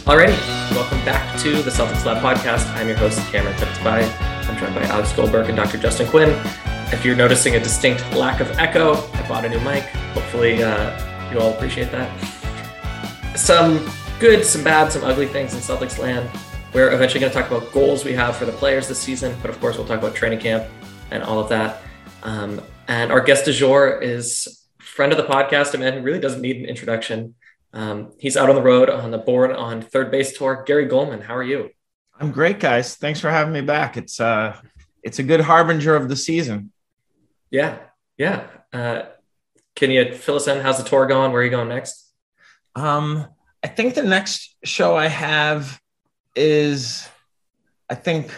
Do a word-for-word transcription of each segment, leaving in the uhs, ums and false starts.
Alrighty, welcome back to the Celtics Lab podcast. I'm your host, Cameron Tippett-Spy. I'm joined by Alex Goldberg and Doctor Justin Quinn. If you're noticing a distinct lack of echo, I bought a new mic. Hopefully uh, you all appreciate that. Some good, some bad, some ugly things in Celtics land. We're eventually going to talk about goals we have for the players this season, but of course we'll talk about training camp and all of that. Um, and our guest du jour is a friend of the podcast, a man who really doesn't need an introduction. Um, he's out on the road on the Born on Third Base tour. Gary Gulman, how are you? I'm great, guys. Thanks for having me back. It's uh, it's a good harbinger of the season. Yeah, yeah. Uh, can you fill us in? How's the tour going? Where are you going next? Um, I think the next show I have is, I think,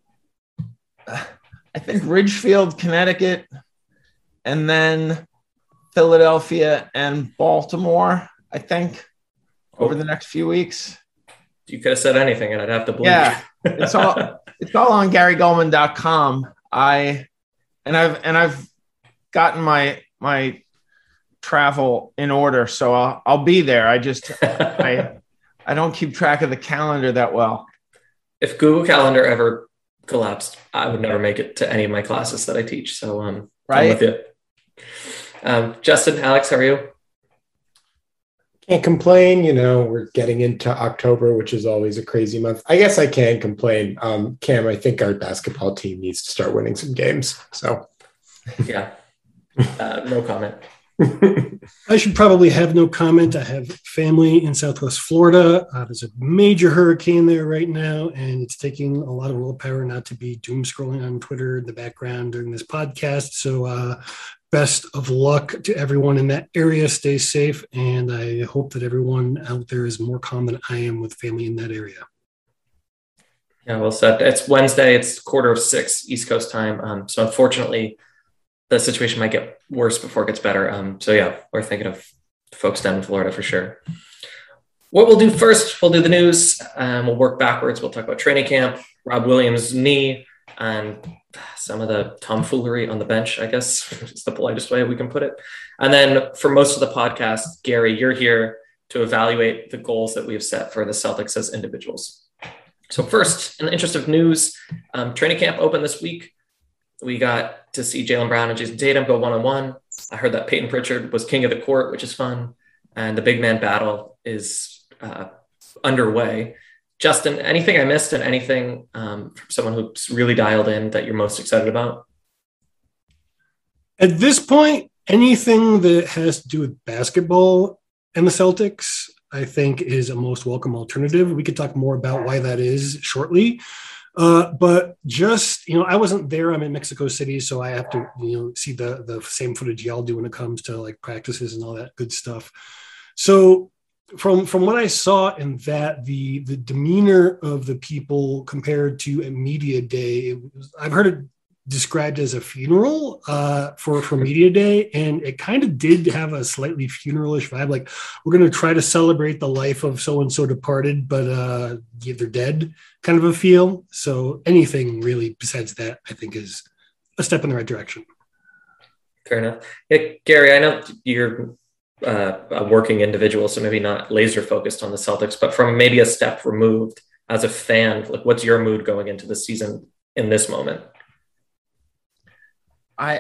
uh, I think Ridgefield, Connecticut, and then Philadelphia and Baltimore. I think over the next few weeks. You could have said anything and I'd have to believe yeah, you. it's all it's all on Gary Gulman dot com. I and I've and I've gotten my my travel in order, so I'll I'll be there. I just I I don't keep track of the calendar that well. If Google Calendar ever collapsed, I would never make it to any of my classes that I teach. So um right. I'm with you. Um, Justin, Alex, how are you? Can't complain. You know, we're getting into October, which is always a crazy month. I guess I can complain. Um, Cam, I think our basketball team needs to start winning some games. So, yeah, uh, no comment. I should probably have no comment. I have family in Southwest Florida. Uh, there's a major hurricane there right now, and it's taking a lot of willpower not to be doom scrolling on Twitter in the background during this podcast. So, uh, best of luck to everyone in that area. Stay safe, and I hope that everyone out there is more calm than I am with family in that area. Yeah, well said. It's Wednesday. It's quarter of six East Coast time. Um, so unfortunately, the situation might get worse before it gets better. Um, so yeah, we're thinking of folks down in Florida for sure. What we'll do first, we'll do the news. Um, we'll work backwards. We'll talk about training camp, Rob Williams' knee, and some of the tomfoolery on the bench, I guess is the politest way we can put it. And then for most of the podcast, Gary, you're here to evaluate the goals that we have set for the Celtics as individuals. So first, in the interest of news, um, training camp opened this week. We got to see Jaylen Brown and Jason Tatum go one-on-one. I heard that Peyton Pritchard was king of the court, which is fun. And the big man battle is uh, underway. Justin, anything I missed and anything um, from someone who's really dialed in that you're most excited about? At this point, anything that has to do with basketball and the Celtics, I think, is a most welcome alternative. We could talk more about why that is shortly. Uh, but just, you know, I wasn't there. I'm in Mexico City, so I have to, you know, see the the same footage y'all do when it comes to like practices and all that good stuff. So from from what I saw in that, the the demeanor of the people compared to a media day, it was, I've heard it described as a funeral uh, for for media day, and it kind of did have a slightly funeralish vibe. Like, we're going to try to celebrate the life of so and so departed, but uh, yeah, they're dead, kind of a feel. So anything really besides that, I think, is a step in the right direction. Fair enough. Yeah, Gary, I know you're uh, a working individual, so maybe not laser focused on the Celtics, but from maybe a step removed as a fan, like, what's your mood going into the season in this moment? I,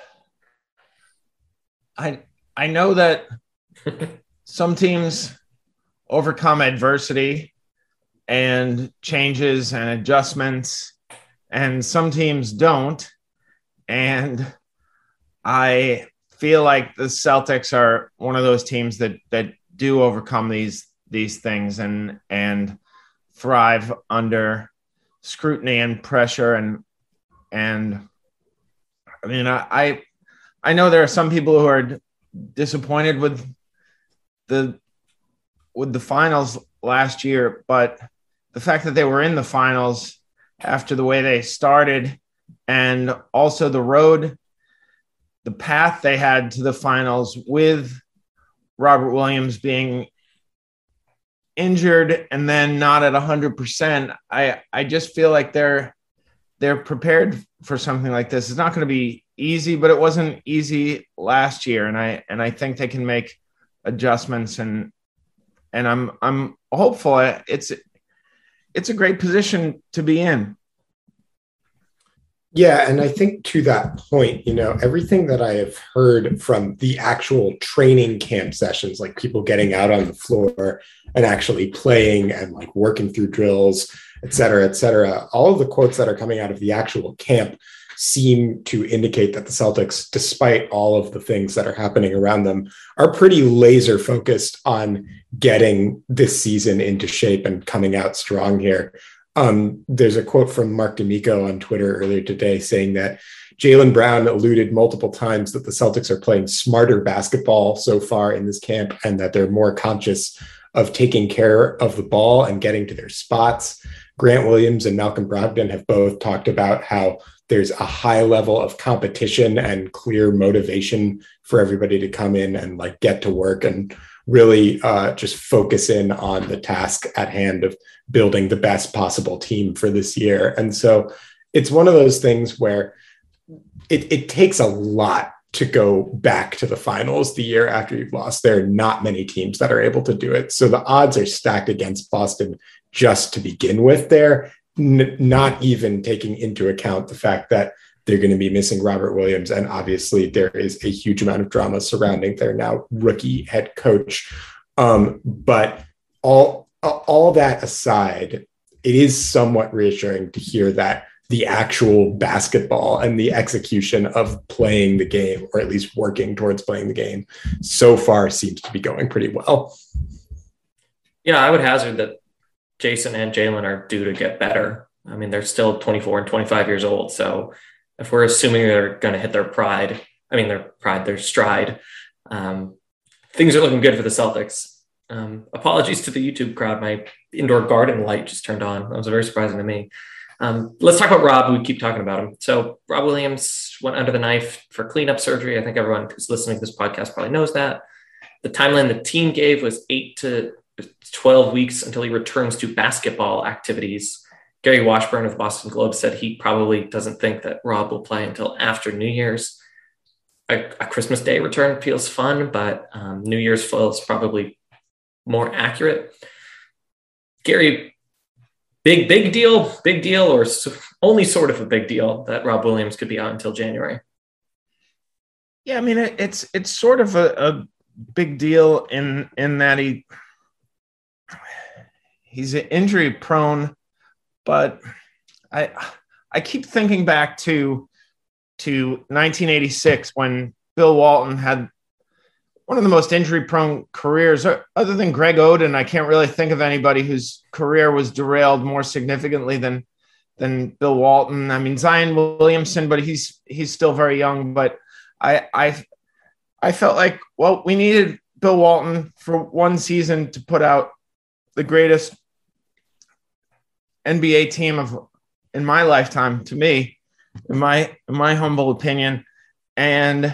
I, I know that some teams overcome adversity and changes and adjustments, and some teams don't. And I feel like the Celtics are one of those teams that that do overcome these these things and and thrive under scrutiny and pressure. And and I mean, I, I I know there are some people who are disappointed with the with the finals last year, but the fact that they were in the finals after the way they started, and also the road, the path they had to the finals with Robert Williams being injured and then not at one hundred percent, I, I just feel like they're they're prepared for something like this. It's not going to be easy, but it wasn't easy last year, and I and I think they can make adjustments and and I'm I'm hopeful. It's it's a great position to be in. Yeah, and I think to that point, you know, everything that I have heard from the actual training camp sessions, like people getting out on the floor and actually playing and like working through drills, et cetera, et cetera, all of the quotes that are coming out of the actual camp seem to indicate that the Celtics, despite all of the things that are happening around them, are pretty laser focused on getting this season into shape and coming out strong here. Um, there's a quote from Mark D'Amico on Twitter earlier today saying that Jaylen Brown alluded multiple times that the Celtics are playing smarter basketball so far in this camp and that they're more conscious of taking care of the ball and getting to their spots. Grant Williams and Malcolm Brogdon have both talked about how there's a high level of competition and clear motivation for everybody to come in and like get to work and really uh, just focus in on the task at hand of building the best possible team for this year. And so it's one of those things where it, it takes a lot to go back to the finals the year after you've lost. There are not many teams that are able to do it. So the odds are stacked against Boston just to begin with there, n- not even taking into account the fact that they're going to be missing Robert Williams. And obviously there is a huge amount of drama surrounding their now rookie head coach. Um, but all, all that aside, it is somewhat reassuring to hear that the actual basketball and the execution of playing the game, or at least working towards playing the game, so far seems to be going pretty well. Yeah, I would hazard that Jayson and Jaylen are due to get better. I mean, they're still twenty-four and twenty-five years old. So if we're assuming they're going to hit their pride, I mean, their pride, their stride, um, things are looking good for the Celtics. Um, apologies to the YouTube crowd. My indoor garden light just turned on. That was very surprising to me. Um, let's talk about Rob. We keep talking about him. So Rob Williams went under the knife for cleanup surgery. I think everyone who's listening to this podcast probably knows that. The timeline the team gave was eight to twelve weeks until he returns to basketball activities. Gary Washburn of the Boston Globe said he probably doesn't think that Rob will play until after New Year's. A, a Christmas Day return feels fun, but um, New Year's feels probably more accurate. Gary, big, big deal, big deal, or only sort of a big deal that Rob Williams could be out until January? Yeah, I mean, it, it's it's sort of a, a big deal in in that he he's injury prone, but I I keep thinking back to to nineteen eighty-six when Bill Walton had one of the most injury-prone careers. Other than Greg Oden, I can't really think of anybody whose career was derailed more significantly than than Bill Walton. I mean, Zion Williamson, but he's he's still very young. But I I I felt like, well, we needed Bill Walton for one season to put out the greatest N B A team of in my lifetime, to me, in my in my humble opinion, and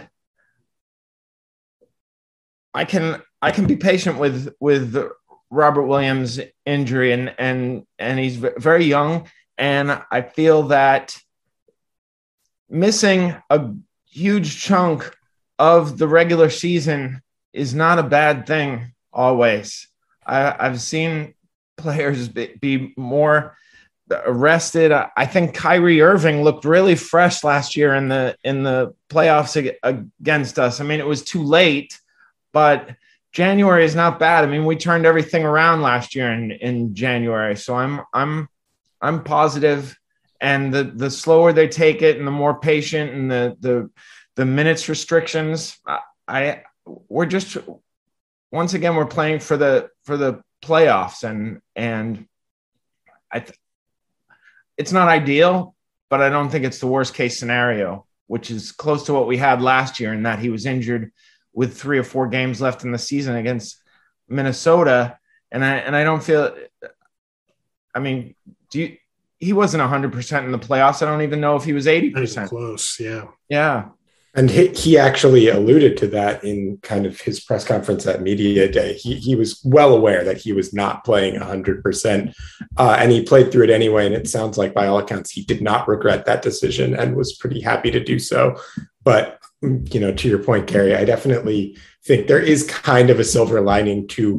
I can I can be patient with with Robert Williams' injury, and and and he's very young, and I feel that missing a huge chunk of the regular season is not a bad thing. Always, I, I've seen players be, be more arrested. I think Kyrie Irving looked really fresh last year in the in the playoffs against us. I mean, it was too late. But January is not bad. I mean, we turned everything around last year in, in January. So I'm I'm I'm positive. And the the slower they take it and the more patient and the the the minutes restrictions, I, I we're just once again we're playing for the for the playoffs, and and I th- it's not ideal, but I don't think it's the worst case scenario, which is close to what we had last year in that he was injured with three or four games left in the season against Minnesota. And I, and I don't feel, I mean, do you, he wasn't a hundred percent in the playoffs. I don't even know if he was eighty percent. Close. Yeah. Yeah. And he, he actually alluded to that in kind of his press conference at Media Day. He he was well aware that he was not playing one hundred percent, uh, and he played through it anyway. And it sounds like, by all accounts, he did not regret that decision and was pretty happy to do so. But, you know, to your point, Carrie, I definitely think there is kind of a silver lining to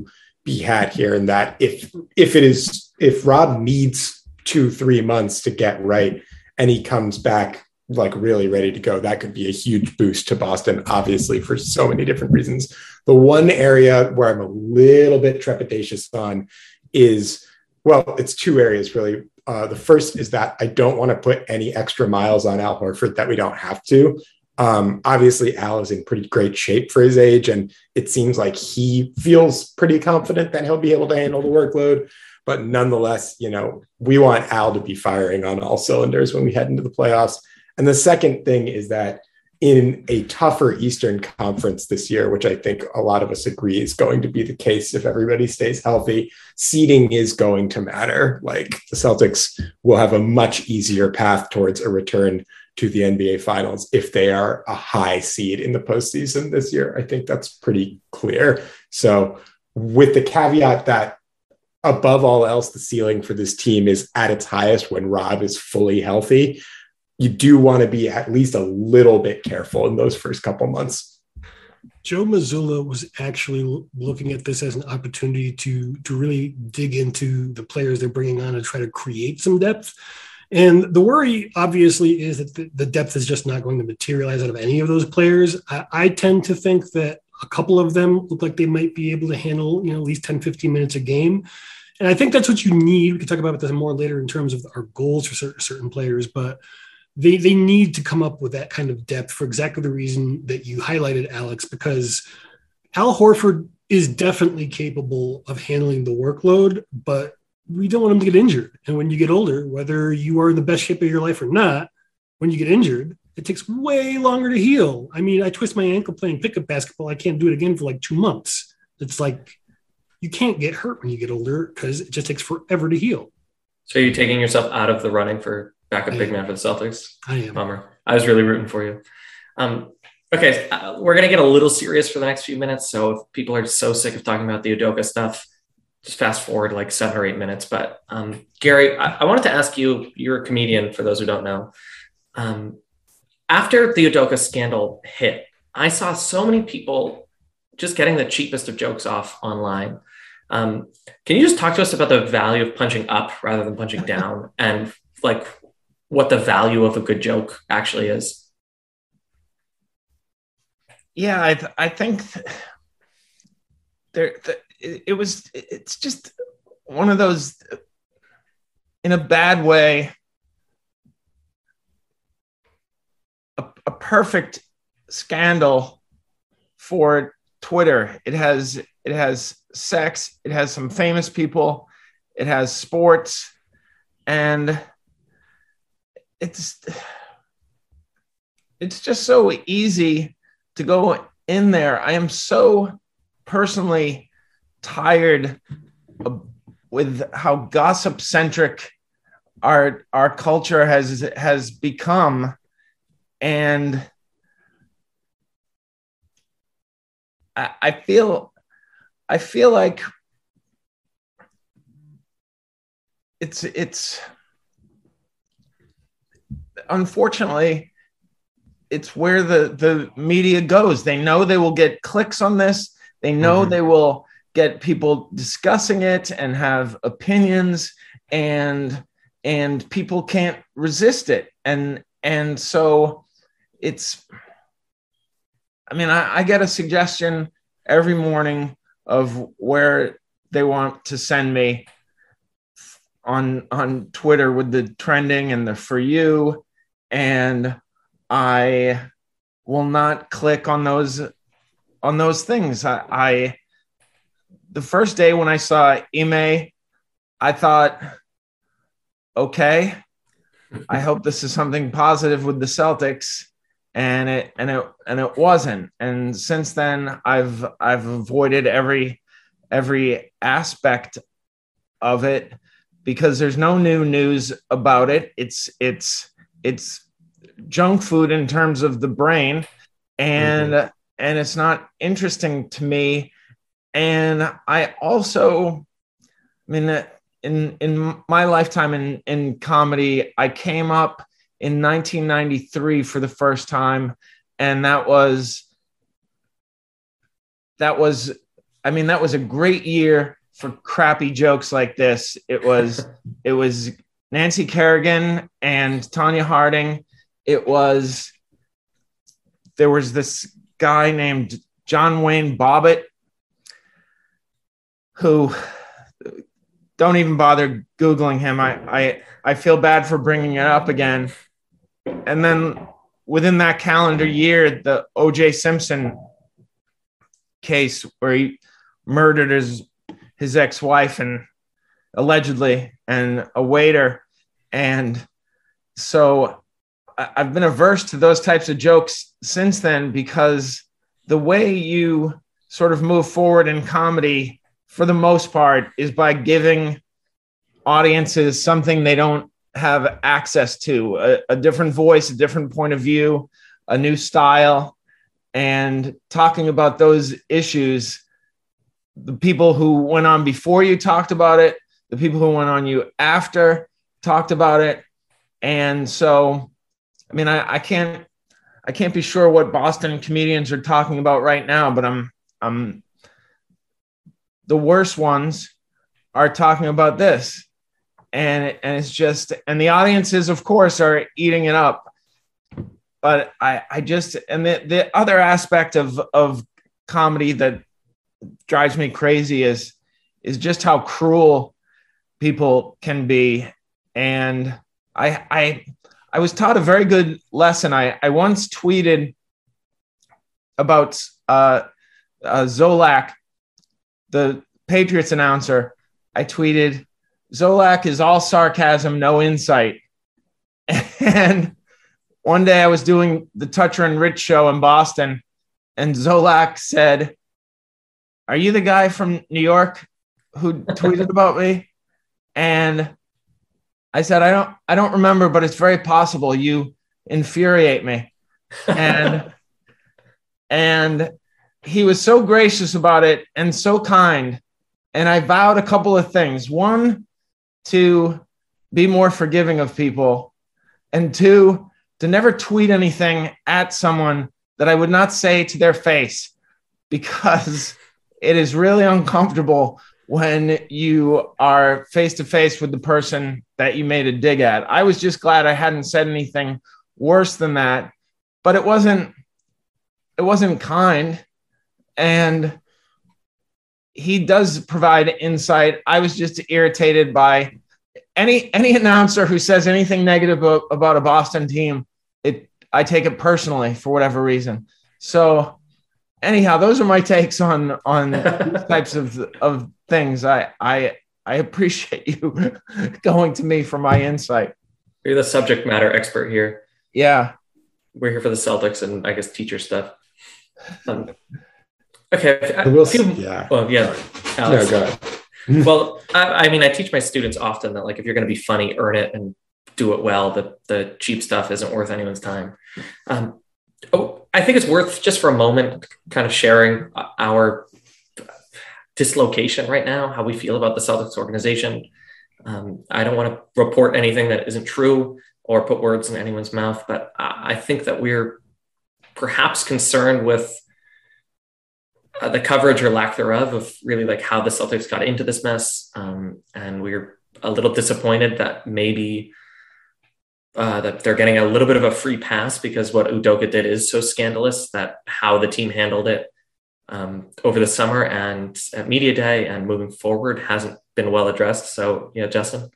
be had here, and that if if it is if Rob needs two three months to get right and he comes back like really ready to go, that could be a huge boost to Boston, obviously, for so many different reasons. The one area where I'm a little bit trepidatious on is, well, it's two areas really. Uh, the first is that I don't want to put any extra miles on Al Horford that we don't have to. Um, obviously, Al is in pretty great shape for his age, and it seems like he feels pretty confident that he'll be able to handle the workload. But nonetheless, you know, we want Al to be firing on all cylinders when we head into the playoffs. And the second thing is that in a tougher Eastern Conference this year, which I think a lot of us agree is going to be the case if everybody stays healthy, seeding is going to matter. Like, the Celtics will have a much easier path towards a return to the N B A Finals if they are a high seed in the postseason this year. I think that's pretty clear. So with the caveat that above all else, the ceiling for this team is at its highest when Rob is fully healthy, you do want to be at least a little bit careful in those first couple months. Joe Mazzulla was actually looking at this as an opportunity to, to really dig into the players they're bringing on and try to create some depth. And the worry, obviously, is that the, the depth is just not going to materialize out of any of those players. I, I tend to think that a couple of them look like they might be able to handle, you know, at least ten, fifteen minutes a game. And I think that's what you need. We can talk about this more later in terms of our goals for certain, certain players, but they, they need to come up with that kind of depth for exactly the reason that you highlighted, Alex, because Al Horford is definitely capable of handling the workload, but we don't want him to get injured. And when you get older, whether you are in the best shape of your life or not, when you get injured, it takes way longer to heal. I mean, I twist my ankle playing pickup basketball. I can't do it again for like two months. It's like, you can't get hurt when you get older because it just takes forever to heal. So you're taking yourself out of the running for backup big man for the Celtics? I am. Bummer. I was really rooting for you. Um, okay, uh, we're going to get a little serious for the next few minutes. So if people are so sick of talking about the Udoka stuff, just fast forward like seven or eight minutes. But um, Gary, I-, I wanted to ask you, you're a comedian for those who don't know. Um, after the Udoka scandal hit, I saw so many people just getting the cheapest of jokes off online. Um, can you just talk to us about the value of punching up rather than punching down and like what the value of a good joke actually is? Yeah, I, th- I think th- there, th- it, it was, it's just one of those, in a bad way, a, a perfect scandal for Twitter. It has, it has sex, it has some famous people, it has sports, and it's it's just so easy to go in there. I am so personally tired of, with how gossip centric our our culture has has become, and I, I feel I feel like it's it's unfortunately it's where the the media goes. They know they will get clicks on this. They know mm-hmm. they will get people discussing it and have opinions, and and people can't resist it. And and so it's, I mean, I, I get a suggestion every morning of where they want to send me on on Twitter with the trending and the for you, and I will not click on those on those things. I, I the first day when I saw Ime, I thought, okay, I hope this is something positive with the Celtics, and it and it and it wasn't. And since then, I've I've avoided every every aspect of it because there's no new news about it. It's it's it's junk food in terms of the brain, and mm-hmm. and it's not interesting to me. And I also, I mean, in in my lifetime in in comedy, I came up in nineteen ninety-three for the first time, and that was that was I mean, that was a great year for crappy jokes like this. It was, it was Nancy Kerrigan and Tanya Harding. It was, there was this guy named John Wayne Bobbitt, who, don't even bother Googling him. I, I, I feel bad for bringing it up again. And then within that calendar year, the O J Simpson case where he murdered his, his ex-wife and allegedly, and a waiter. And so I, I've been averse to those types of jokes since then, because the way you sort of move forward in comedy for the most part is by giving audiences something they don't have access to, a, a different voice, a different point of view, a new style, and talking about those issues. The people who went on before you talked about it, the people who went on you after talked about it. And so, I mean, I, I can't, I can't be sure what Boston comedians are talking about right now, but I'm, I'm, the worst ones are talking about this. And, and it's just, and the audiences, of course, are eating it up. But I, I just, and the, the other aspect of, of comedy that drives me crazy is, is just how cruel people can be. And I, I, I was taught a very good lesson. I, I once tweeted about uh, uh, Zolak, the Patriots announcer. I tweeted, Zolak is all sarcasm, no insight. And one day I was doing the Toucher and Rich show in Boston, and Zolak said, "Are you the guy from New York who tweeted about me?" And I said, I don't, I don't remember, but it's very possible. You infuriate me. And, and he was so gracious about it and so kind. And I vowed a couple of things. One, to be more forgiving of people. And two, to never tweet anything at someone that I would not say to their face, because it is really uncomfortable when you are face to face with the person that you made a dig at. I was just glad I hadn't said anything worse than that, but it wasn't, it wasn't kind. And he does provide insight. I was just irritated by any, any announcer who says anything negative about, about a Boston team. It, I take it personally for whatever reason. So anyhow, those are my takes on, on these types of, of things. I, I, I appreciate you going to me for my insight. You're the subject matter expert here. Yeah. We're here for the Celtics and I guess teacher stuff. Um, okay. I, will, few, yeah. Well, yeah. Alex. No, go ahead. Well, I, I mean, I teach my students often that, like, if you're going to be funny, earn it and do it well. The, the cheap stuff isn't worth anyone's time. Um, oh, I think it's worth, just for a moment, kind of sharing our dislocation right now, how we feel about the Celtics organization. Um, I don't want to report anything that isn't true or put words in anyone's mouth, but I think that we're perhaps concerned with uh, the coverage or lack thereof of really, like, how the Celtics got into this mess. Um, and we're a little disappointed that maybe uh, that they're getting a little bit of a free pass because what Udoka did is so scandalous, that how the team handled it um, over the summer and at media day and moving forward hasn't been well addressed. So, yeah, Justin.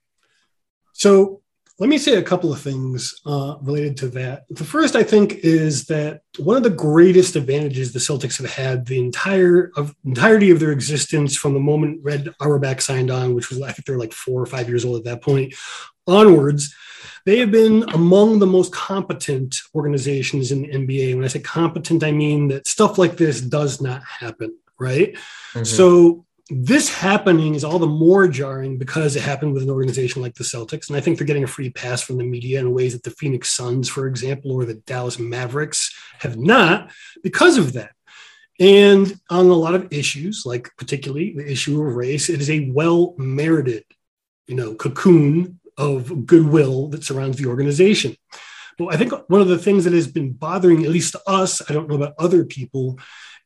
So let me say a couple of things uh, related to that. The first, I think, is that one of the greatest advantages the Celtics have had the entire of entirety of their existence from the moment Red Auerbach signed on, which was, I think they're like four or five years old at that point, onwards, they have been among the most competent organizations in the N B A. When I say competent, I mean that stuff like this does not happen, right? Mm-hmm. So this happening is all the more jarring because it happened with an organization like the Celtics. And I think they're getting a free pass from the media in ways that the Phoenix Suns, for example, or the Dallas Mavericks have not because of that. And on a lot of issues, like particularly the issue of race, it is a well-merited, you know, cocoon of goodwill that surrounds the organization. But I think one of the things that has been bothering, at least us, I don't know about other people,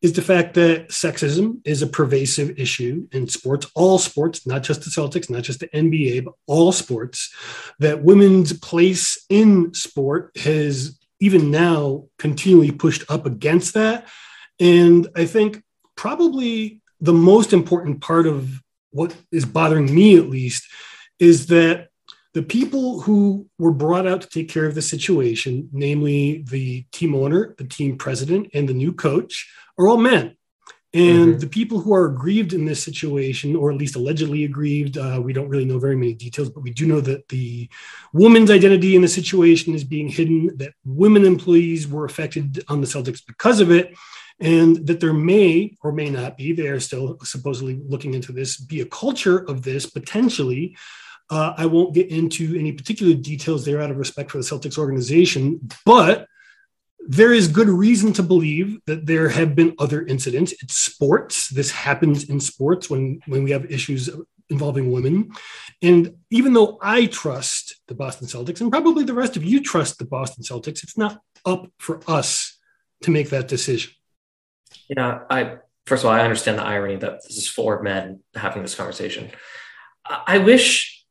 is the fact that sexism is a pervasive issue in sports, all sports, not just the Celtics, not just the N B A, but all sports, that women's place in sport has even now continually pushed up against that. And I think probably the most important part of what is bothering me, at least, is that the people who were brought out to take care of the situation, namely the team owner, the team president, and the new coach, are all men. And mm-hmm. the people who are aggrieved in this situation, or at least allegedly aggrieved, uh, we don't really know very many details, but we do know that the woman's identity in the situation is being hidden, that women employees were affected on the Celtics because of it, and that there may or may not be, they are still supposedly looking into this, be a culture of this potentially. Uh, I won't get into any particular details there out of respect for the Celtics organization, but there is good reason to believe that there have been other incidents. It's sports. This happens in sports when, when we have issues involving women. And even though I trust the Boston Celtics, and probably the rest of you trust the Boston Celtics, it's not up for us to make that decision. Yeah, I first of all, I understand the irony that this is four men having this conversation. I wish,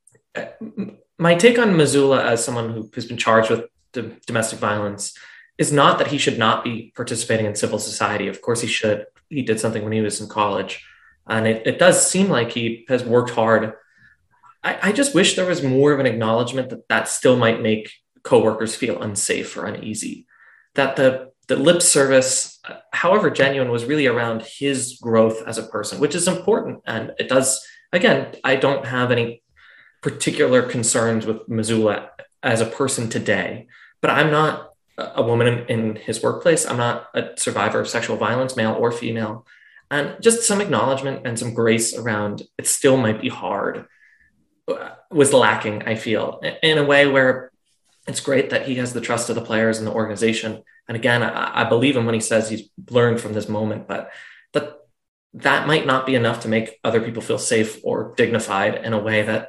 my take on Mazzulla as someone who has been charged with d- domestic violence is not that he should not be participating in civil society. Of course he should. He did something when he was in college. And it, it does seem like he has worked hard. I, I just wish there was more of an acknowledgement that that still might make coworkers feel unsafe or uneasy. That the, the lip service, however genuine, was really around his growth as a person, which is important. And it does, again, I don't have any particular concerns with Mazzulla as a person today, but I'm not a woman in, in his workplace. I'm not a survivor of sexual violence, male or female. And just some acknowledgement and some grace around it still might be hard was lacking, I feel, in a way where it's great that he has the trust of the players and the organization. And again, I, I believe him when he says he's learned from this moment, but that that might not be enough to make other people feel safe or dignified in a way that,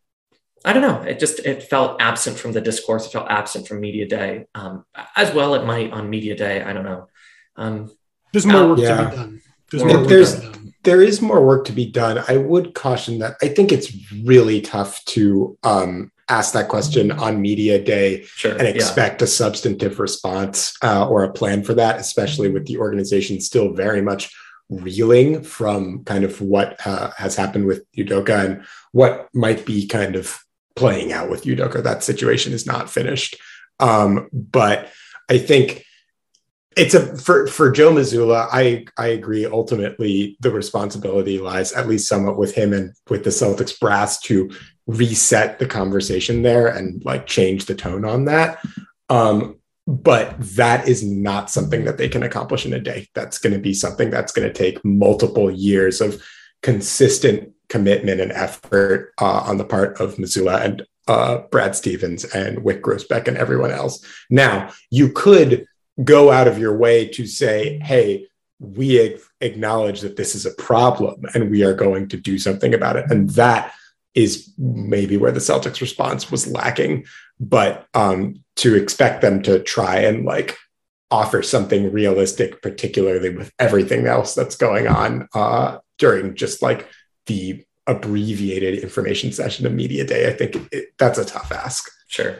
I don't know. It just, it felt absent from the discourse. It felt absent from media day, um, as well it might on media day. I don't know. Um, There's more work yeah. to be done. There's more more There's, work to be done. There is more work to be done. I would caution that I think it's really tough to um, ask that question on media day sure, and expect yeah. a substantive response uh, or a plan for that, especially with the organization still very much reeling from kind of what uh, has happened with Udoka and what might be kind of playing out with Udoka. That situation is not finished. Um, but I think it's a, for, for Joe Mazzulla, I, I agree. Ultimately, the responsibility lies at least somewhat with him and with the Celtics brass to reset the conversation there and like change the tone on that. Um, but that is not something that they can accomplish in a day. That's going to be something that's going to take multiple years of consistent commitment and effort uh, on the part of Mazzulla and uh, Brad Stevens and Wyc Grousbeck and everyone else. Now, you could go out of your way to say, hey, we ag- acknowledge that this is a problem and we are going to do something about it. And that is maybe where the Celtics response was lacking. But um, to expect them to try and like offer something realistic, particularly with everything else that's going on uh, during just like the abbreviated information session of media day, I think it, that's a tough ask. Sure.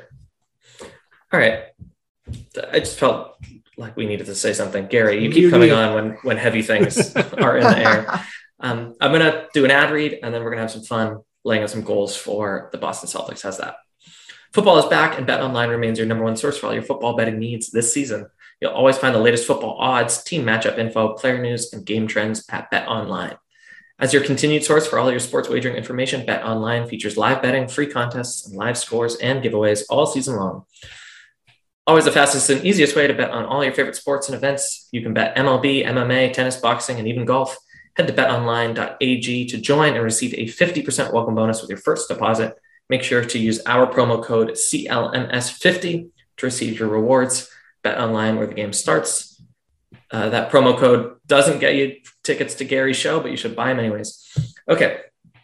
All right. I just felt like we needed to say something. Gary, you keep coming on when, when heavy things are in the air. Um, I'm going to do an ad read and then we're going to have some fun laying out some goals for the Boston Celtics. How's that? Football is back and BetOnline remains your number one source for all your football betting needs this season. You'll always find the latest football odds, team matchup info, player news, and game trends at BetOnline. As your continued source for all your sports wagering information, BetOnline features live betting, free contests, and live scores and giveaways all season long. Always the fastest and easiest way to bet on all your favorite sports and events. You can bet M L B, M M A, tennis, boxing, and even golf. Head to bet online dot a g to join and receive a fifty percent welcome bonus with your first deposit. Make sure to use our promo code C L M S fifty to receive your rewards. BetOnline, where the game starts. Uh, that promo code doesn't get you tickets to Gary's show, but you should buy them anyways. Okay.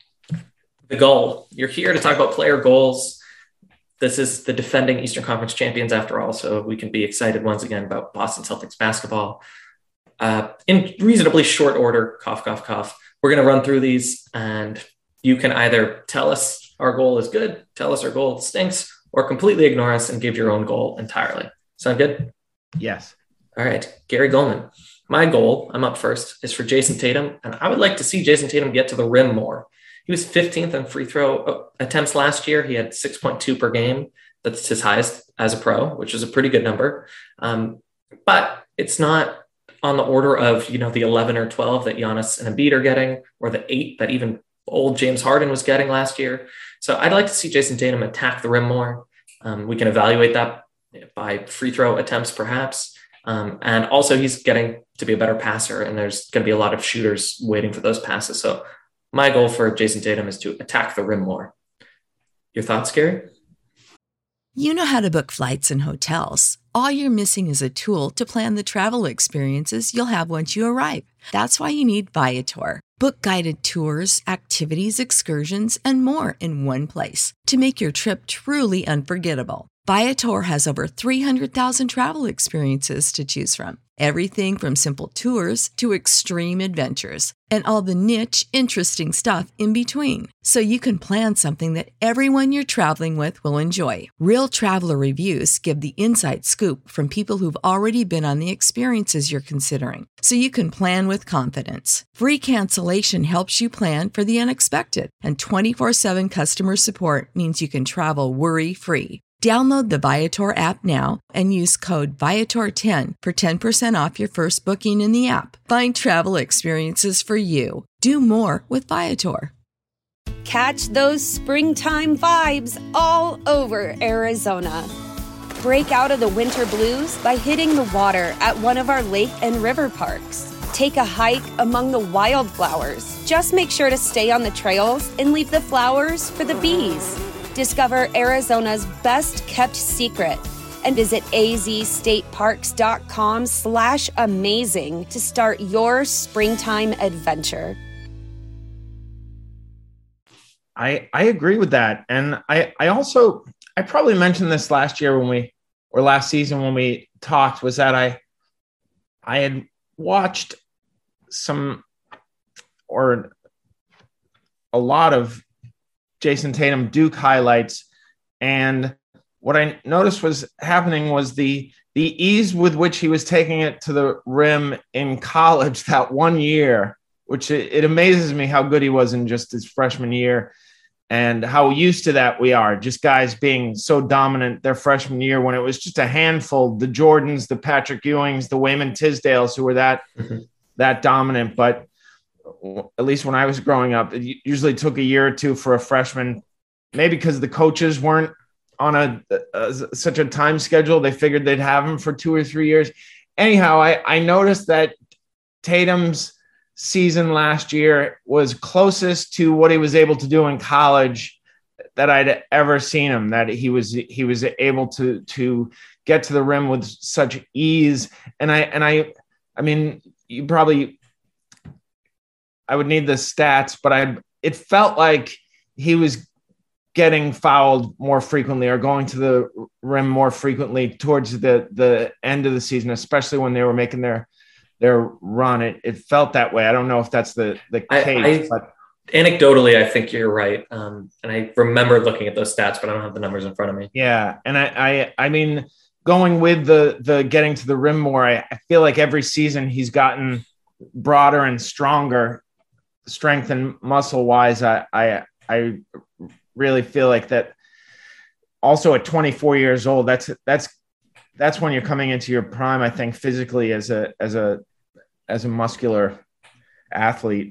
The goal. You're here to talk about player goals. This is the defending Eastern Conference champions after all, so we can be excited once again about Boston Celtics basketball. uh, in reasonably short order, cough, cough, cough. We're going to run through these, and you can either tell us our goal is good, tell us our goal stinks, or completely ignore us and give your own goal entirely. Sound good? Yes. All right. Gary Goldman. My goal, I'm up first, is for Jason Tatum, and I would like to see Jason Tatum get to the rim more. He was fifteenth on free throw attempts last year. He had six point two per game. That's his highest as a pro, which is a pretty good number. Um, but it's not on the order of, you know, the eleven or twelve that Giannis and Embiid are getting, or the eight that even old James Harden was getting last year. So I'd like to see Jason Tatum attack the rim more. Um, we can evaluate that by free throw attempts, perhaps. Um, and also he's getting to be a better passer, and there's going to be a lot of shooters waiting for those passes. So my goal for Jason Tatum is to attack the rim more. Your thoughts, Gary? You know how to book flights and hotels. All you're missing is a tool to plan the travel experiences you'll have once you arrive. That's why you need Viator. Book guided tours, activities, excursions, and more in one place to make your trip truly unforgettable. Viator has over three hundred thousand travel experiences to choose from. Everything from simple tours to extreme adventures, and all the niche, interesting stuff in between. So you can plan something that everyone you're traveling with will enjoy. Real traveler reviews give the inside scoop from people who've already been on the experiences you're considering. So you can plan with confidence. Free cancellation helps you plan for the unexpected. And twenty-four seven customer support means you can travel worry-free. Download the Viator app now and use code Viator ten for ten percent off your first booking in the app. Find travel experiences for you. Do more with Viator. Catch those springtime vibes all over Arizona. Break out of the winter blues by hitting the water at one of our lake and river parks. Take a hike among the wildflowers. Just make sure to stay on the trails and leave the flowers for the bees. Discover Arizona's best-kept secret and visit azstateparks.com slash amazing to start your springtime adventure. I I agree with that. And I, I also, I probably mentioned this last year when we, or last season when we talked, was that I, I had watched some, or a lot of Jason Tatum Duke highlights, and what I noticed was happening was the the ease with which he was taking it to the rim in college that one year, which it, it amazes me how good he was in just his freshman year, and how used to that we are, just guys being so dominant their freshman year when it was just a handful, the Jordans, the Patrick Ewings, the Wayman Tisdales, who were that mm-hmm. that dominant. But at least when I was growing up, it usually took a year or two for a freshman, maybe because the coaches weren't on a, a such a time schedule. They figured they'd have him for two or three years. Anyhow, I, I noticed that Tatum's season last year was closest to what he was able to do in college that I'd ever seen him, that he was, he was able to, to get to the rim with such ease. And I, and I, I mean, you probably, I would need the stats, but I it felt like he was getting fouled more frequently or going to the rim more frequently towards the, the end of the season, especially when they were making their their run. It, it felt that way. I don't know if that's the, the case. I, I, but anecdotally, I think you're right. Um, and I remember looking at those stats, but I don't have the numbers in front of me. Yeah. And I I, I mean, going with the the getting to the rim more, I, I feel like every season he's gotten broader and stronger. Strength and muscle wise, I, I I really feel like that. Also, at twenty-four years old, that's that's that's when you're coming into your prime. I think physically as a as a as a muscular athlete.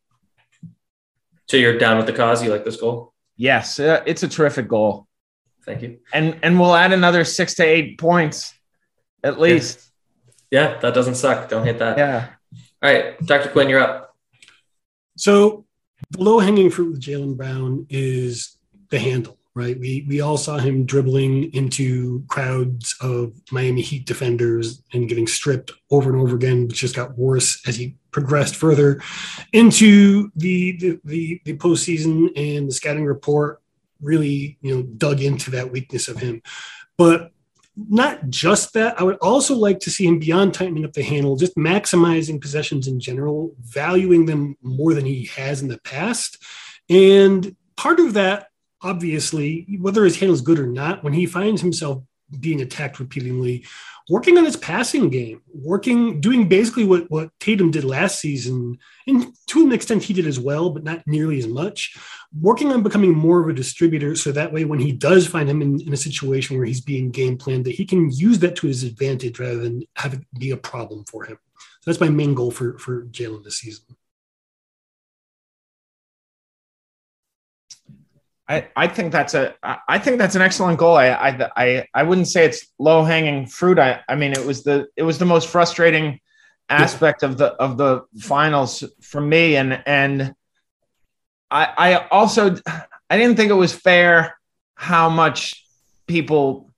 So you're down with the cause. You like this goal? Yes, uh, it's a terrific goal. Thank you. And and we'll add another six to eight points, at least. Yeah, that doesn't suck. Don't hit that. Yeah. All right, Doctor Quinn, you're up. So the low-hanging fruit with Jaylen Brown is the handle, right? We we all saw him dribbling into crowds of Miami Heat defenders and getting stripped over and over again, which just got worse as he progressed further into the the the, the postseason, and the scouting report really, you know, dug into that weakness of him. But not just that, I would also like to see him beyond tightening up the handle, just maximizing possessions in general, valuing them more than he has in the past. And part of that, obviously, whether his handle is good or not, when he finds himself being attacked repeatedly, working on his passing game, working, doing basically what, what Tatum did last season, and to an extent he did as well, but not nearly as much, working on becoming more of a distributor. So that way, when he does find him in, in a situation where he's being game planned, that he can use that to his advantage rather than have it be a problem for him. So that's my main goal for, for Jalen this season. I, I think that's a I think that's an excellent goal. I I I, I wouldn't say it's low hanging fruit. I, I mean it was the it was the most frustrating aspect of the of the finals for me. And and I I also I didn't think it was fair how much people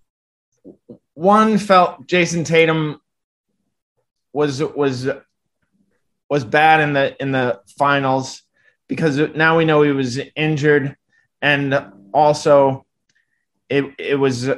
one felt Jason Tatum was was was bad in the in the finals because now we know he was injured. And also, it it was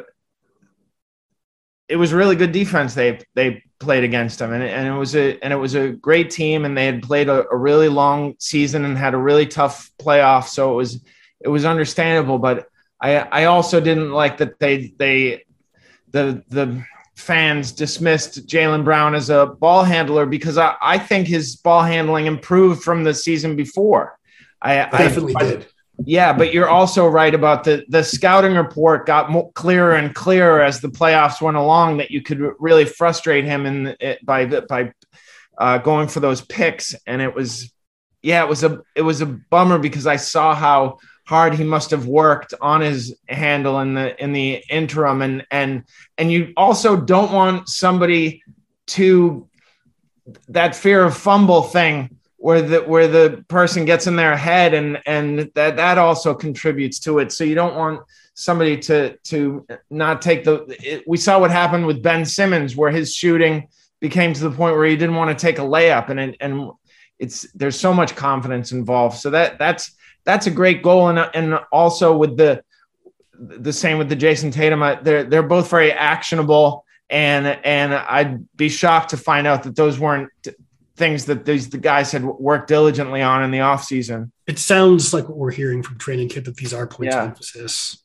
it was really good defense they they played against him, and and it was a and it was a great team, and they had played a, a really long season and had a really tough playoff, so it was it was understandable. But I I also didn't like that they they the the fans dismissed Jaylen Brown as a ball handler because I I think his ball handling improved from the season before. I definitely I, did. Yeah, but you're also right about the the scouting report got more clearer and clearer as the playoffs went along that you could really frustrate him in it by by uh, going for those picks, and it was yeah it was a it was a bummer because I saw how hard he must have worked on his handle in the in the interim, and and and you also don't want somebody to that fear of fumble thing. Where the where the person gets in their head and and that that also contributes to it. So you don't want somebody to to not take the. It, we saw what happened with Ben Simmons, where his shooting became to the point where he didn't want to take a layup, and it, and it's there's so much confidence involved. So that that's that's a great goal, and and also with the the same with the Jason Tatum, they're they're both very actionable, and and I'd be shocked to find out that those weren't things that these the guys had worked diligently on in the offseason. It sounds like what we're hearing from training camp that these are points yeah. of emphasis.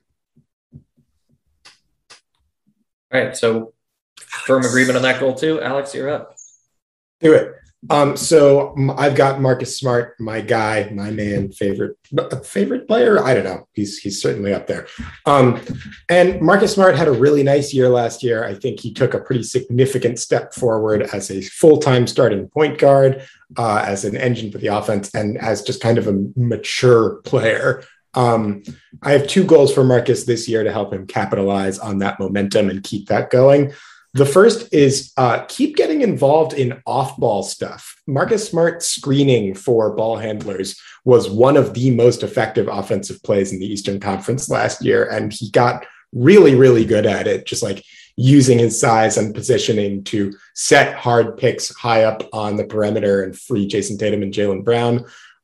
All right, so firm agreement on that goal too. Alex, you're up. Do it. Um, so I've got Marcus Smart, my guy, my man, favorite favorite player. I don't know. He's he's certainly up there. Um, and Marcus Smart had a really nice year last year. I think he took a pretty significant step forward as a full-time starting point guard, uh, as an engine for the offense, and as just kind of a mature player. Um, I have two goals for Marcus this year to help him capitalize on that momentum and keep that going. The first is uh, keep getting involved in off-ball stuff. Marcus Smart's screening for ball handlers was one of the most effective offensive plays in the Eastern Conference last year, and he got really, really good at it, just like using his size and positioning to set hard picks high up on the perimeter and free Jason Tatum and Jaylen Brown.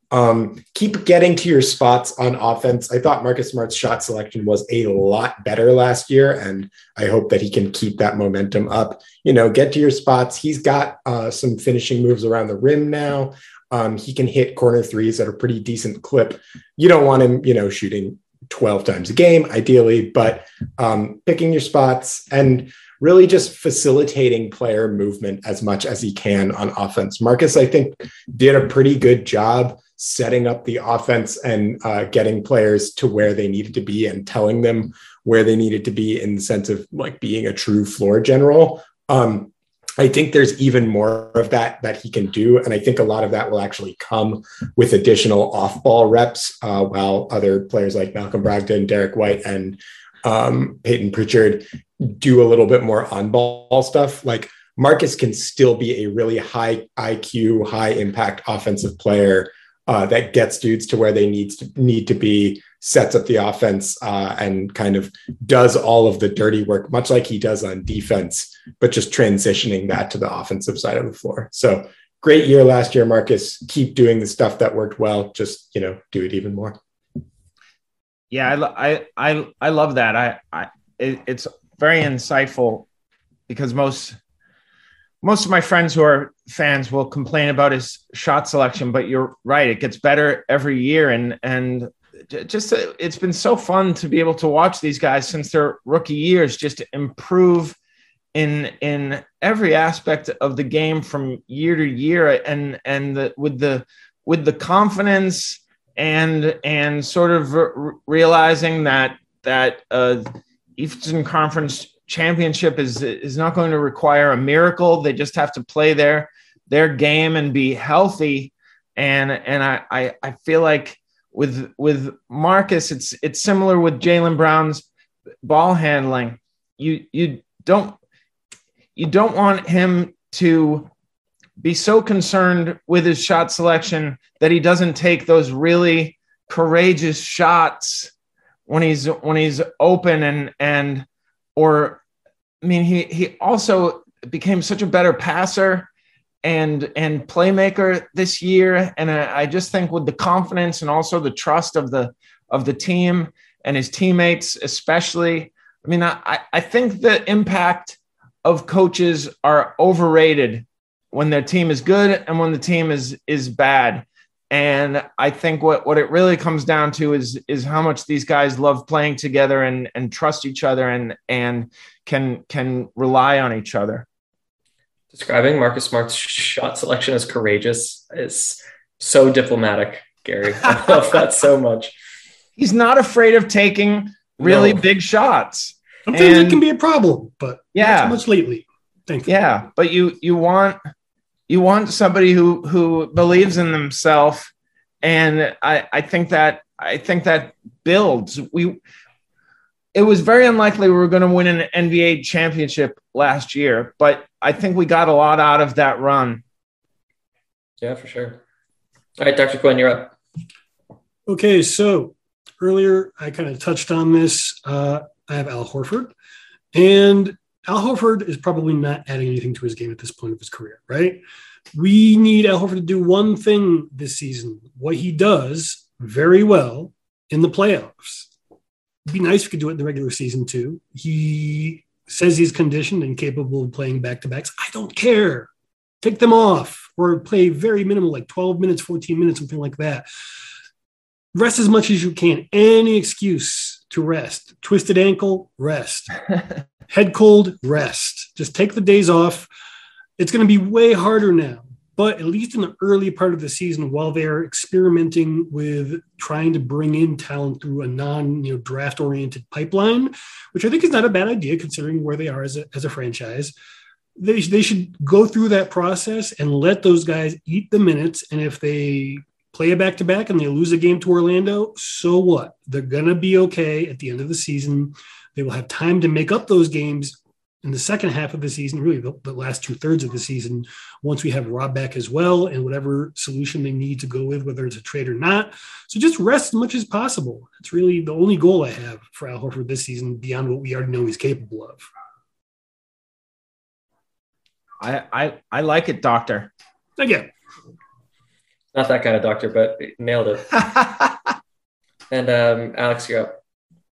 Um, keep getting to your spots on offense. I thought Marcus Smart's shot selection was a lot better last year, and I hope that he can keep that momentum up. You know, get to your spots. He's got uh, some finishing moves around the rim now. Um, he can hit corner threes at a pretty decent clip. You don't want him, you know, shooting twelve times a game, ideally, but um, picking your spots and really just facilitating player movement as much as he can on offense. Marcus, I think, did a pretty good job setting up the offense and uh, getting players to where they needed to be and telling them where they needed to be in the sense of like being a true floor general. Um, I think there's even more of that that he can do. And I think a lot of that will actually come with additional off-ball reps, uh, while other players like Malcolm Brogdon, Derek White, and um, Peyton Pritchard do a little bit more on-ball stuff. Like Marcus can still be a really high I Q, high impact offensive player Uh, that gets dudes to where they need to need to be, sets up the offense, uh, and kind of does all of the dirty work, much like he does on defense, but just transitioning that to the offensive side of the floor. So great year last year, Marcus. Keep doing the stuff that worked well. Just, you know, do it even more. Yeah, I I I, I love that. I, I it, it's very insightful because most most of my friends who are fans will complain about his shot selection, but you're right. It gets better every year. And, and just, uh, it's been so fun to be able to watch these guys since their rookie years, just to improve in, in every aspect of the game from year to year. And, and the, with the, with the confidence and, and sort of re- realizing that, that, uh, Eastern Conference Championship is is not going to require a miracle. They just have to play their their game and be healthy. And and I I, I feel like with with Marcus, it's it's similar with Jaylen Brown's ball handling. You you don't you don't want him to be so concerned with his shot selection that he doesn't take those really courageous shots when he's when he's open and and or I mean, he he also became such a better passer and and playmaker this year. And I, I just think with the confidence and also the trust of the of the team and his teammates, especially, I mean, I, I think the impact of coaches are overrated when their team is good and when the team is is bad. And I think what, what it really comes down to is, is how much these guys love playing together and, and trust each other and, and can, can rely on each other. Describing Marcus Smart's shot selection as courageous is so diplomatic, Gary. I love that so much. He's not afraid of taking really no. big shots. Sometimes and, it can be a problem, but yeah, not so much lately. Thank you. Yeah, but you you want you want somebody who who believes in themselves, and I I think that I think that builds. We it was very unlikely we were going to win an N B A championship last year, but I think we got a lot out of that run. Yeah, for sure. All right, Doctor Quinn, you're up. Okay, so earlier I kind of touched on this. Uh, I have Al Horford, and Al Horford is probably not adding anything to his game at this point of his career, right? We need Al Horford to do one thing this season, what he does very well in the playoffs. It'd be nice if he could do it in the regular season too. He says he's conditioned and capable of playing back-to-backs. I don't care. Take them off or play very minimal, like twelve minutes, fourteen minutes, something like that. Rest as much as you can. Any excuse to rest. Twisted ankle, rest. Head cold, rest. Just take the days off. It's going to be way harder now, but at least in the early part of the season, while they're experimenting with trying to bring in talent through a non, you know, draft-oriented pipeline, which I think is not a bad idea considering where they are as a, as a franchise, they, they should go through that process and let those guys eat the minutes. And if they play a back-to-back and they lose a game to Orlando, so what? They're going to be okay at the end of the season. They will have time to make up those games in the second half of the season, really the, the last two thirds of the season, once we have Rob back as well and whatever solution they need to go with, whether it's a trade or not. So just rest as much as possible. That's really the only goal I have for Al Horford this season beyond what we already know he's capable of. I I, I like it, Doctor. Again. Not that kind of doctor, but nailed it. And um, Alex, you're up.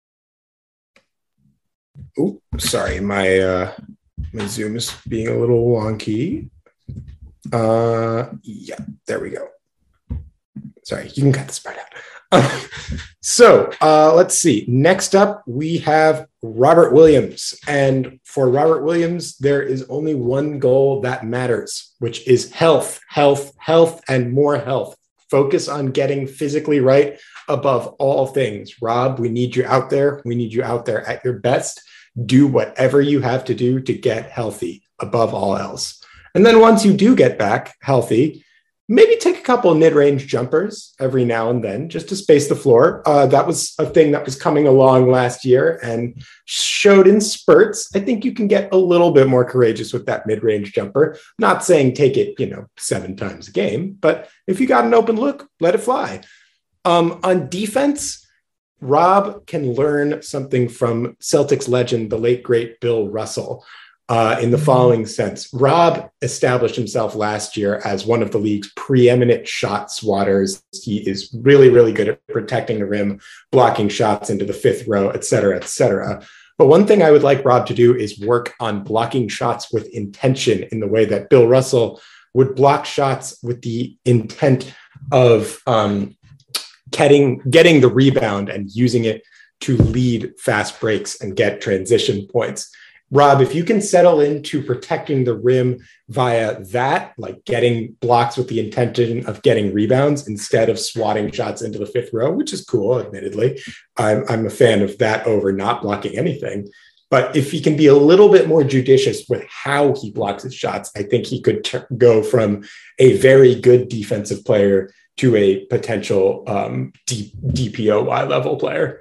Oh, sorry, my uh, my Zoom is being a little wonky. Uh, yeah, there we go. Sorry, you can cut this part out. so uh, let's see. Next up, we have Robert Williams. And for Robert Williams, there is only one goal that matters, which is health, health, health, and more health. Focus on getting physically right above all things. Rob, we need you out there. We need you out there at your best. Do whatever you have to do to get healthy above all else. And then once you do get back healthy, maybe take a couple of mid-range jumpers every now and then just to space the floor. Uh, that was a thing that was coming along last year and showed in spurts. I think you can get a little bit more courageous with that mid-range jumper. Not saying take it, you know, seven times a game, but if you got an open look, let it fly. Um, on defense, Rob can learn something from Celtics legend, the late, great Bill Russell. Uh, in the following sense, Rob established himself last year as one of the league's preeminent shot swatters. He is really, really good at protecting the rim, blocking shots into the fifth row, et cetera, et cetera. But one thing I would like Rob to do is work on blocking shots with intention in the way that Bill Russell would block shots with the intent of um, getting, getting the rebound and using it to lead fast breaks and get transition points. Rob, if you can settle into protecting the rim via that, like getting blocks with the intention of getting rebounds instead of swatting shots into the fifth row, which is cool, admittedly. I'm, I'm a fan of that over not blocking anything. But if he can be a little bit more judicious with how he blocks his shots, I think he could t- go from a very good defensive player to a potential um, D- DPOY level player.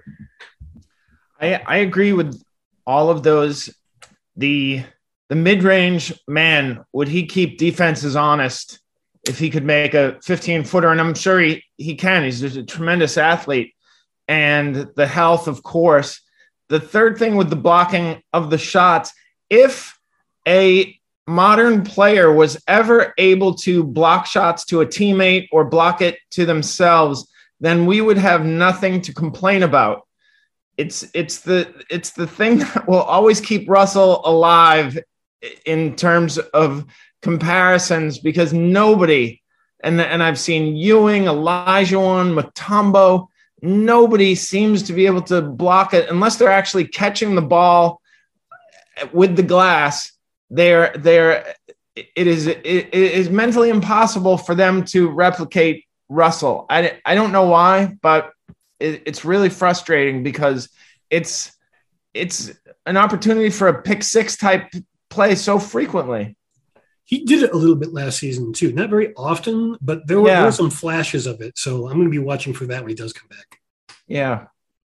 I, I agree with all of those. The the mid-range man, would he keep defenses honest if he could make a fifteen-footer? And I'm sure he, he can. He's just a tremendous athlete. And the health, of course. The third thing with the blocking of the shots, if a modern player was ever able to block shots to a teammate or block it to themselves, then we would have nothing to complain about. It's it's the it's the thing that will always keep Russell alive in terms of comparisons, because nobody, and, and I've seen Ewing, Olajuwon, Mutombo, nobody seems to be able to block it unless they're actually catching the ball with the glass. They're they're it is it, it is mentally impossible for them to replicate Russell. I I don't know why, but it's really frustrating because it's it's an opportunity for a pick six type play so frequently. He did it a little bit last season too, not very often, but there were, yeah. there were some flashes of it. So I'm going to be watching for that when he does come back. Yeah.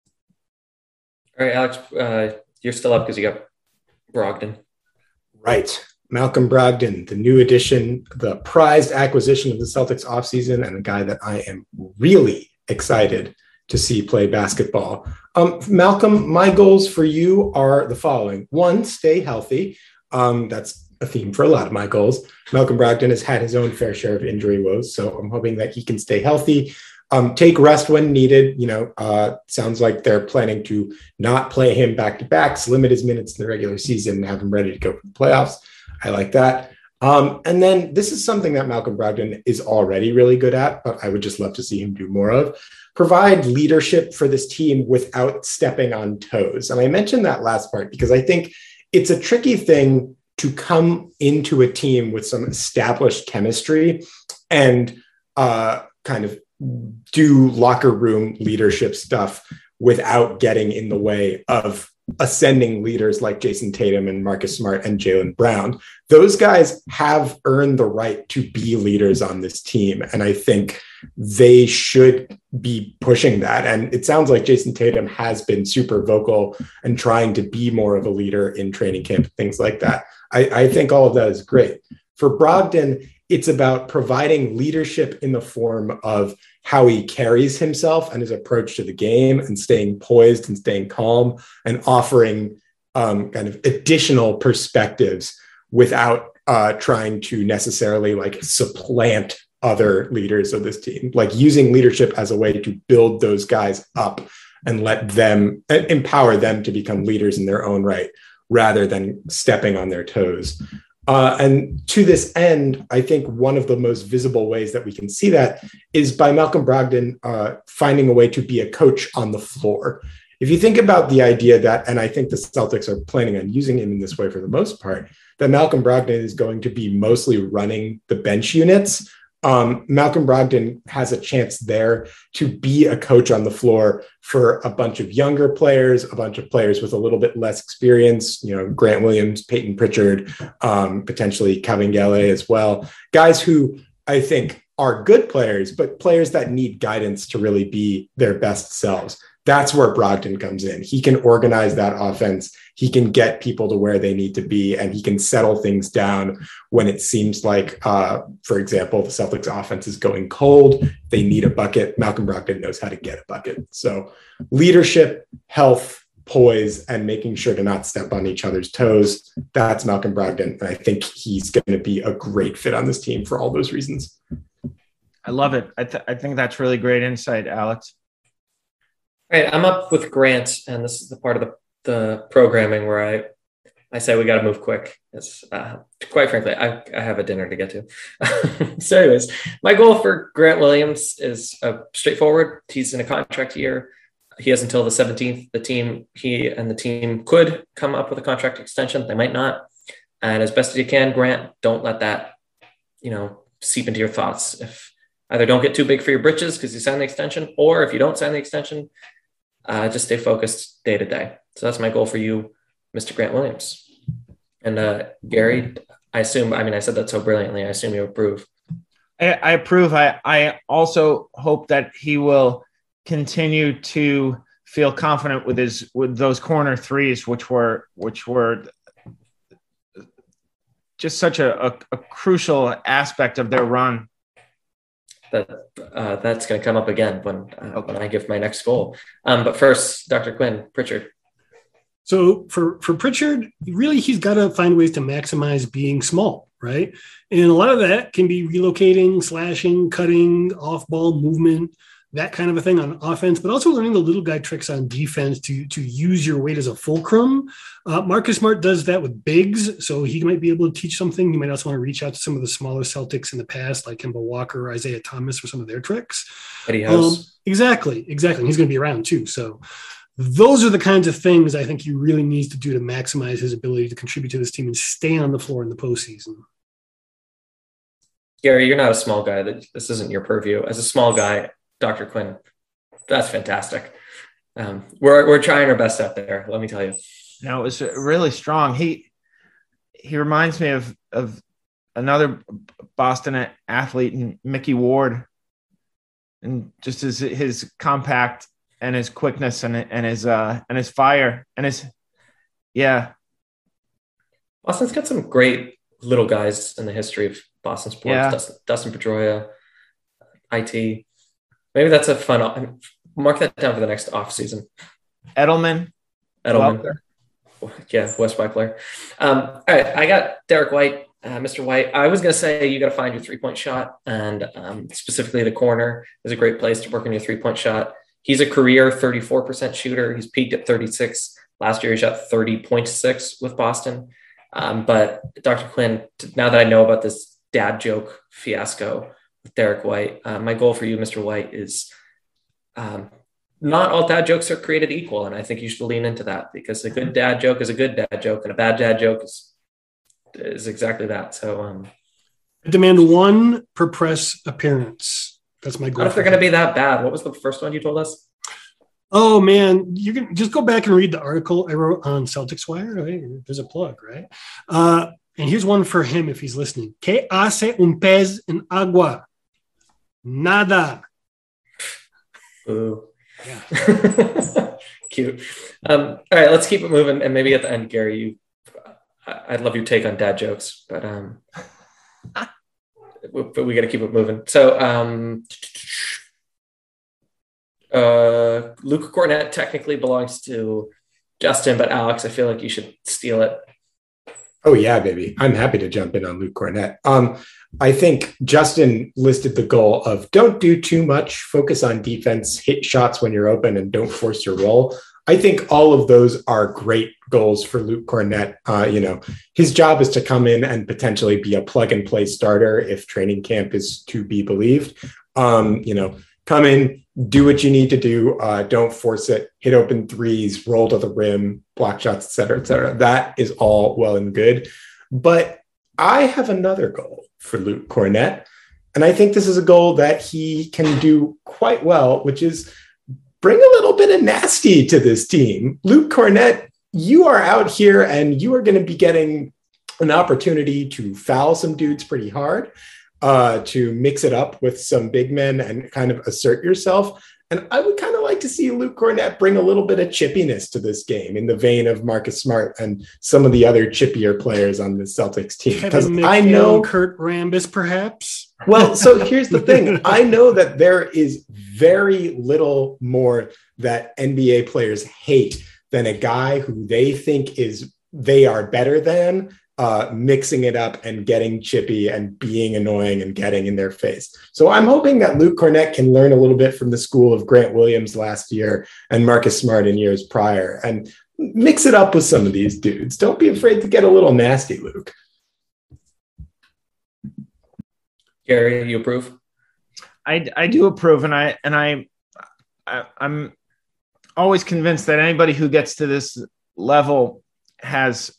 All right, Alex, uh, you're still up because you got Brogdon. Right. Malcolm Brogdon, the new addition, the prized acquisition of the Celtics offseason, and a guy that I am really excited to see play basketball. Um, Malcolm, my goals for you are the following. One, stay healthy. Um, that's a theme for a lot of my goals. Malcolm Brogdon has had his own fair share of injury woes, so I'm hoping that he can stay healthy. Um, take rest when needed. You know, uh, sounds like they're planning to not play him back-to-backs, limit his minutes in the regular season, and have him ready to go for the playoffs. I like that. Um, and then this is something that Malcolm Brogdon is already really good at, but I would just love to see him do more of. Provide leadership for this team without stepping on toes. And I mentioned that last part because I think it's a tricky thing to come into a team with some established chemistry and uh, kind of do locker room leadership stuff without getting in the way of ascending leaders like Jason Tatum and Marcus Smart and Jaylen Brown. Those guys have earned the right to be leaders on this team. And I think they should be pushing that. And it sounds like Jason Tatum has been super vocal and trying to be more of a leader in training camp, things like that. I, I think all of that is great. For Brogdon, it's about providing leadership in the form of how he carries himself and his approach to the game and staying poised and staying calm and offering um, kind of additional perspectives without uh, trying to necessarily like supplant other leaders of this team, like using leadership as a way to build those guys up and let them empower them to become leaders in their own right, rather than stepping on their toes. Uh, and to this end, I think one of the most visible ways that we can see that is by Malcolm Brogdon uh, finding a way to be a coach on the floor. If you think about the idea that, and I think the Celtics are planning on using him in this way for the most part, that Malcolm Brogdon is going to be mostly running the bench units. Um, Malcolm Brogdon has a chance there to be a coach on the floor for a bunch of younger players, a bunch of players with a little bit less experience, you know, Grant Williams, Peyton Pritchard, um, potentially Kabengele as well. Guys who I think are good players, but players that need guidance to really be their best selves. That's where Brogdon comes in. He can organize that offense. He can get people to where they need to be, and he can settle things down when it seems like, uh, for example, the Celtics offense is going cold. They need a bucket. Malcolm Brogdon knows how to get a bucket. So leadership, health, poise, and making sure to not step on each other's toes. That's Malcolm Brogdon. And I think he's going to be a great fit on this team for all those reasons. I love it. I, th- I think that's really great insight, Alex. All right, I'm up with Grant, and this is the part of the, the programming where I I say we got to move quick. It's, uh, quite frankly, I, I have a dinner to get to. So anyways, my goal for Grant Williams is uh, straightforward. He's in a contract year. He has until the seventeenth. The team, he and the team could come up with a contract extension. They might not. And as best as you can, Grant, don't let that, you know, seep into your thoughts. If either don't get too big for your britches because you signed the extension, or if you don't sign the extension, uh, just stay focused day to day. So that's my goal for you, Mister Grant Williams. And uh, Gary, I assume, I mean, I said that so brilliantly. I assume you approve. I, I approve. I, I also hope that he will continue to feel confident with his, with those corner threes, which were, which were just such a, a, a crucial aspect of their run. That uh, that's going to come up again when, uh, okay. when I give my next goal. Um, but first, Doctor Quinn, Pritchard. So for, for Pritchard, really, he's got to find ways to maximize being small, right? And a lot of that can be relocating, slashing, cutting, off-ball movement, that kind of a thing on offense, but also learning the little guy tricks on defense to, to use your weight as a fulcrum. Uh, Marcus Smart does that with bigs, so he might be able to teach something. You might also want to reach out to some of the smaller Celtics in the past, like Kemba Walker or Isaiah Thomas for some of their tricks. Eddie House. Um, exactly, exactly. And he's going to be around too, so those are the kinds of things I think he really needs to do to maximize his ability to contribute to this team and stay on the floor in the postseason. Gary, you're not a small guy. This isn't your purview. As a small guy, Doctor Quinn, that's fantastic. Um, we're we're trying our best out there. Let me tell you. No, it was really strong. He he reminds me of of another Boston athlete, Mickey Ward, and just his his compact and his quickness and and his uh and his fire and his yeah. Boston's got some great little guys in the history of Boston sports. Yeah. Dustin, Dustin Pedroia, I T. Maybe that's a fun. Mark that down for the next off season. Edelman. Edelman. Welker. Yeah, West Weckler. Um, all right, I got Derek White, uh, Mister White. I was going to say you got to find your three-point shot, and um, specifically the corner is a great place to work on your three-point shot. He's a career thirty-four percent shooter. He's peaked at thirty-six. Last year, he shot thirty point six with Boston. Um, but Doctor Quinn, now that I know about this dad joke fiasco with Derek White, uh, my goal for you, Mister White, is um, not all dad jokes are created equal. And I think you should lean into that, because a good dad joke is a good dad joke, and a bad dad joke is, is exactly that. So um, I demand one per press appearance. That's my goal. What if they're going to be that bad? What was the first one you told us? Oh man, you can just go back and read the article I wrote on Celtics Wire. Right? There's a plug, right? Uh, and here's one for him if he's listening. ¿Qué hace un pez en agua? Nada. Ooh. Yeah. Cute. Um, all right, let's keep it moving. And maybe at the end, Gary, you, I'd love your take on dad jokes, but um, but we got to keep it moving. So um, uh, Luka Kornet technically belongs to Justin, but Alex, I feel like you should steal it. Oh yeah, baby. I'm happy to jump in on Luke Kornet. Um, I think Justin listed the goal of don't do too much, focus on defense, hit shots when you're open, and don't force your roll. I think all of those are great goals for Luke Kornet. Uh, you know, his job is to come in and potentially be a plug and play starter if training camp is to be believed. Um, you know, come in, do what you need to do. Uh, don't force it, hit open threes, roll to the rim, block shots, et cetera, et cetera. That is all well and good. But I have another goal for Luke Kornet. And I think this is a goal that he can do quite well, which is bring a little bit of nasty to this team. Luke Kornet, you are out here and you are going to be getting an opportunity to foul some dudes pretty hard, uh, to mix it up with some big men and kind of assert yourself. And I would kind of like to see Luke Kornet bring a little bit of chippiness to this game in the vein of Marcus Smart and some of the other chippier players on the Celtics team. Because I know Kurt Rambis, perhaps. Well, so here's the thing. I know that there is very little more that N B A players hate than a guy who they think is they are better than, uh, mixing it up and getting chippy and being annoying and getting in their face. So I'm hoping that Luke Kornet can learn a little bit from the school of Grant Williams last year and Marcus Smart in years prior. And mix it up with some of these dudes. Don't be afraid to get a little nasty, Luke. Gary, you approve? I, I do approve, and I and I, I I'm always convinced that anybody who gets to this level has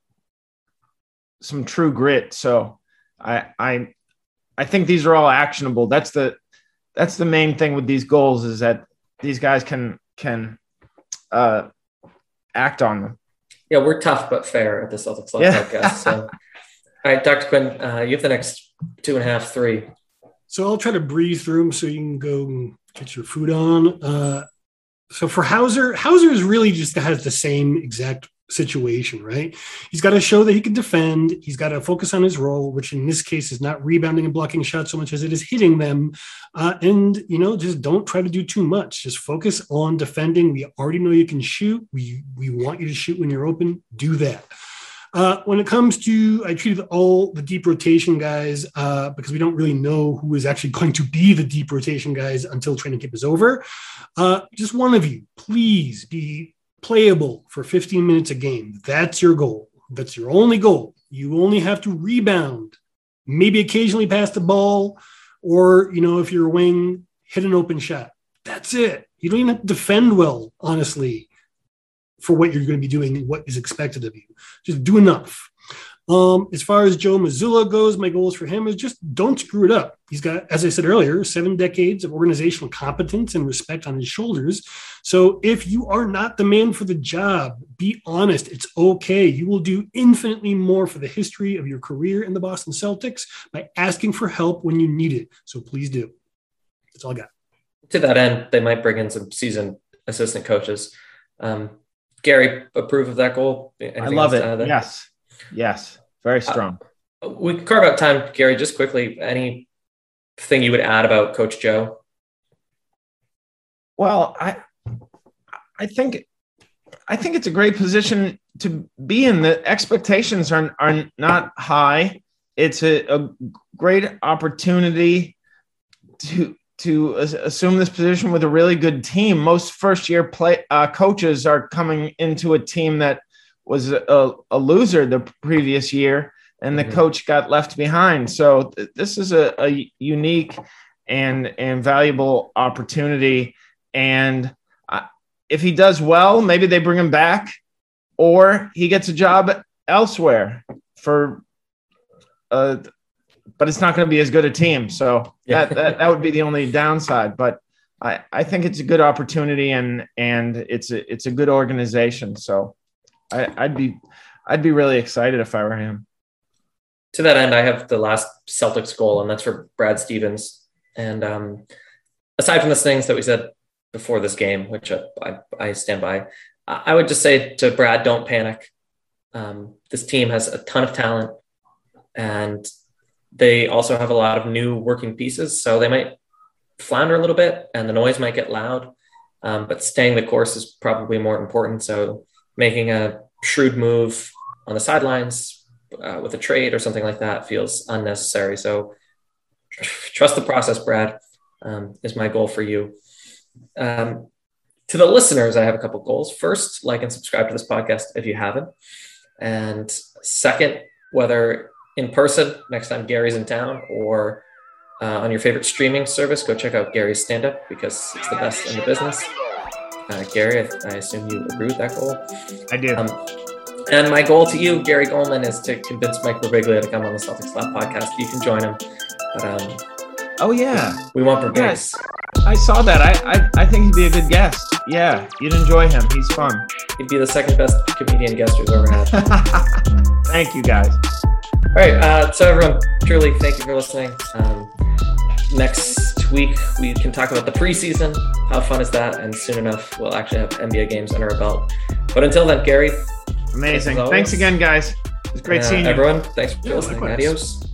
some true grit. So I I I think these are all actionable. That's the that's the main thing with these goals, is that these guys can can uh, act on them. Yeah, we're tough but fair at the Celtics Live Yeah. podcast. So, all right, Doctor Quinn, uh, you have the next two and a half, three. So I'll try to breeze through them so you can go and get your food on. Uh, so for Hauser, Hauser is really just has the same exact situation, right? He's got to show that he can defend. He's got to focus on his role, which in this case is not rebounding and blocking shots so much as it is hitting them. Uh, and, you know, just don't try to do too much. Just focus on defending. We already know you can shoot. We, we want you to shoot when you're open. Do that. Uh, when it comes to, I treated all the deep rotation guys uh, because we don't really know who is actually going to be the deep rotation guys until training camp is over. Uh, just one of you, please be playable for fifteen minutes a game. That's your goal. That's your only goal. You only have to rebound, maybe occasionally pass the ball, or, you know, if you're a wing, hit an open shot. That's it. You don't even have to defend well, honestly, for what you're going to be doing and what is expected of you. Just do enough. Um, as far as Joe Mazzulla goes, my goals for him is just don't screw it up. He's got, as I said earlier, seven decades of organizational competence and respect on his shoulders. So if you are not the man for the job, be honest. It's okay. You will do infinitely more for the history of your career in the Boston Celtics by asking for help when you need it. So please do. That's all I got. To that end, they might bring in some seasoned assistant coaches. Um, Gary, approve of that goal? Anything I love else to it. add there? Yes. Yes. Very strong. Uh, we can carve out time, Gary, just quickly. Anything you would add about Coach Joe? Well, I I think I think it's a great position to be in. The expectations are, are not high. It's a, a great opportunity to to assume this position with a really good team. Most first-year play uh, coaches are coming into a team that was a, a loser the previous year, and the mm-hmm. coach got left behind. So th- this is a, a unique and and valuable opportunity. And uh, if he does well, maybe they bring him back, or he gets a job elsewhere for. Uh, but it's not going to be as good a team. So yeah. that, that that would be the only downside. But I, I think it's a good opportunity, and and it's a it's a good organization. So I, I'd be I'd be really excited if I were him. To that end, I have the last Celtics goal, and that's for Brad Stevens. And um, aside from the things that we said before this game, which I, I, I stand by, I would just say to Brad, don't panic. Um, this team has a ton of talent, and they also have a lot of new working pieces. So they might flounder a little bit and the noise might get loud, um, but staying the course is probably more important. So making a shrewd move on the sidelines uh, with a trade or something like that feels unnecessary. So trust the process, Brad, um, is my goal for you. Um, to the listeners, I have a couple goals. First, like and subscribe to this podcast if you haven't. And second, whether in person next time Gary's in town or uh, on your favorite streaming service, go check out Gary's stand-up because it's the best in the business. Uh, Gary, I, I assume you agree with that goal. I do. Um, and my goal to you, Gary Goldman, is to convince Mike Birbiglia to come on the Celtics Lab podcast. You can join him. But, um, oh, yeah. We want Birbiglia. Yes. I saw that. I, I I think he'd be a good guest. Yeah, you'd enjoy him. He's fun. He'd be the second best comedian guest we've ever had. Thank you, guys. All right. Uh, so, everyone, truly, thank you for listening. Um, next week, we can talk about the preseason. How fun is that? And soon enough, we'll actually have N B A games under our belt. But until then, Gary. Amazing. Thanks again, guys. It was great uh, seeing you. Everyone, thanks for Yeah, listening. likewise. Adios.